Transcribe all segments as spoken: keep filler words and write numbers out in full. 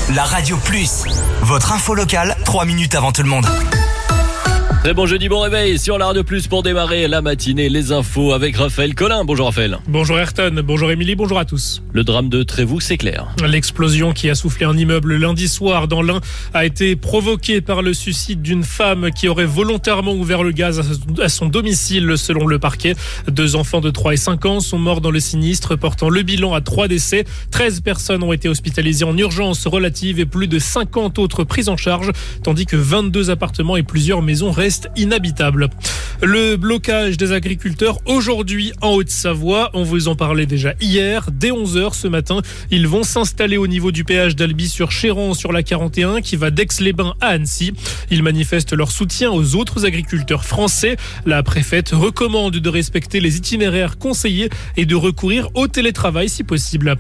La Radio Plus, votre info locale, trois minutes avant tout le monde. Très bon jeudi, bon réveil sur la Radio Plus pour démarrer la matinée, les infos avec Raphaël Collin. Bonjour Raphaël. Bonjour Ayrton, bonjour Émilie, bonjour à tous. Le drame de Trévoux s'éclaire. L'explosion qui a soufflé un immeuble lundi soir dans l'Ain a été provoquée par le suicide d'une femme qui aurait volontairement ouvert le gaz à son domicile selon le parquet. Deux enfants de trois et cinq ans sont morts dans le sinistre, portant le bilan à trois décès. treize personnes ont été hospitalisées en urgence relative et plus de cinquante autres prises en charge, tandis que vingt-deux appartements et plusieurs maisons restent inhabitable. Le blocage des agriculteurs aujourd'hui en Haute-Savoie, on vous en parlait déjà hier, dès onze heures ce matin, ils vont s'installer au niveau du péage d'Albi sur Chéran sur la quarante et un qui va d'Aix-les-Bains à Annecy. Ils manifestent leur soutien aux autres agriculteurs français. La préfète recommande de respecter les itinéraires conseillés et de recourir au télétravail si possible.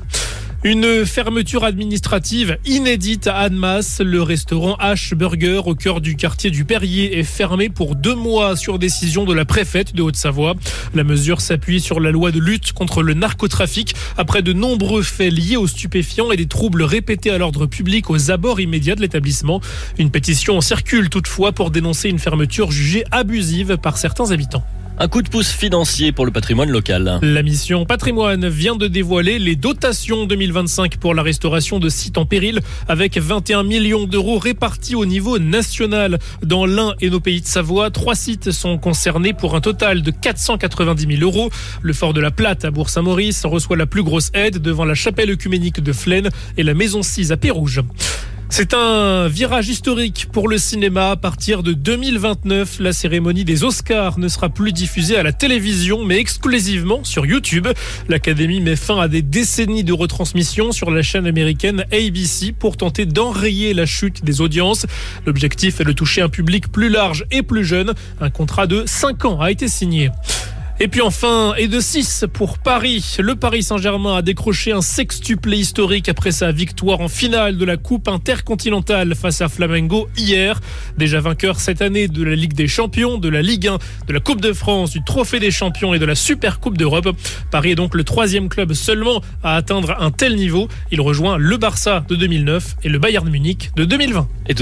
Une fermeture administrative inédite à Annemasse. Le restaurant H Burger au cœur du quartier du Perrier est fermé pour deux mois sur décision de la préfète de Haute-Savoie. La mesure s'appuie sur la loi de lutte contre le narcotrafic après de nombreux faits liés aux stupéfiants et des troubles répétés à l'ordre public aux abords immédiats de l'établissement. Une pétition circule toutefois pour dénoncer une fermeture jugée abusive par certains habitants. Un coup de pouce financier pour le patrimoine local. La mission Patrimoine vient de dévoiler les dotations deux mille vingt-cinq pour la restauration de sites en péril avec vingt et un millions d'euros répartis au niveau national. Dans l'Ain et nos pays de Savoie, trois sites sont concernés pour un total de quatre cent quatre-vingt-dix mille euros. Le Fort de la Platte à Bourg-Saint-Maurice reçoit la plus grosse aide devant la chapelle œcuménique de Flaine et la Maison six à Pérouges. C'est un virage historique pour le cinéma. À partir de deux mille vingt-neuf, la cérémonie des Oscars ne sera plus diffusée à la télévision, mais exclusivement sur YouTube. L'Académie met fin à des décennies de retransmission sur la chaîne américaine A B C pour tenter d'enrayer la chute des audiences. L'objectif est de toucher un public plus large et plus jeune. Un contrat de cinq ans a été signé. Et puis enfin, et de six pour Paris. Le Paris Saint-Germain a décroché un sextuplé historique après sa victoire en finale de la Coupe intercontinentale face à Flamengo hier. Déjà vainqueur cette année de la Ligue des Champions, de la Ligue un, de la Coupe de France, du Trophée des Champions et de la Super Coupe d'Europe. Paris est donc le troisième club seulement à atteindre un tel niveau. Il rejoint le Barça de deux mille neuf et le Bayern Munich de deux mille vingt. Et